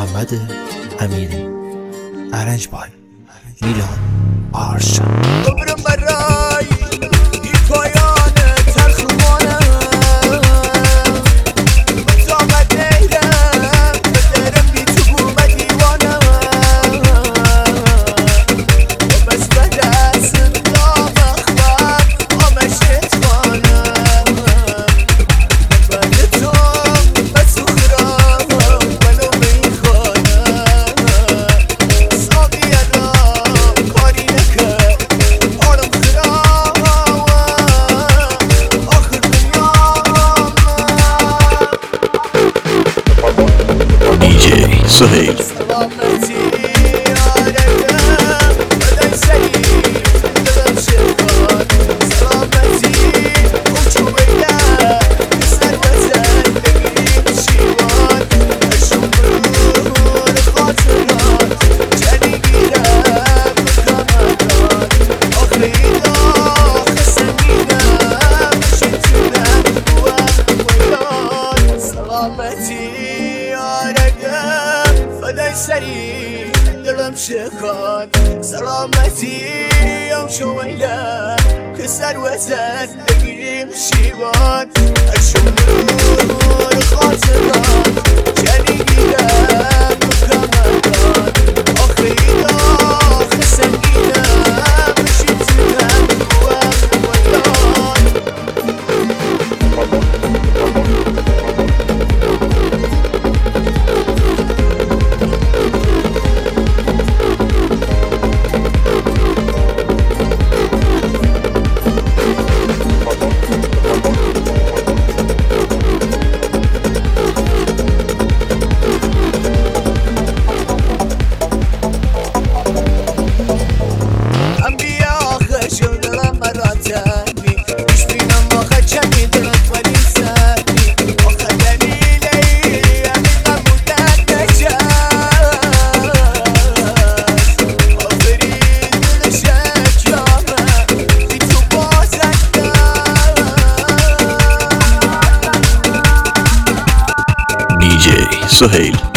محمد امیری. ارنج بای میلاد پارسا. عمرم برای این پایان تلخمانه طاقت نیرم بدرم بی تو بوم دیوانه بس به دست دام اخبر آمشت خانم بند تو بس اخرام ولو میخوانم ساقی را کاری نکرد آرم خرام آخر دنیام دیجی سهیل. سلامتی آرگم بدای سری دلم شفاد سلامتی اوچو بیدر سر وزن بگیریم شیوان اشون برون خاطرات جنی گیرم کامران آخری داخل سنگینم شیطونم بوام ویلان سلامتی آرگم فدای سری دلم شکان سلامتی ام شویلم که سر وزن بگیریم شیوان اشون برون خاطرات جنی گیرم کامران آخری داخل سنگینم شیطونم بوام ویلان ام بیا آخه شدلم مراتبی پیش بینم آخه چمی دلت ولی سبی آخه دلیلی همین نمودن نشست آفرین دل شکامه بی تو بازنده دیجی سهیل.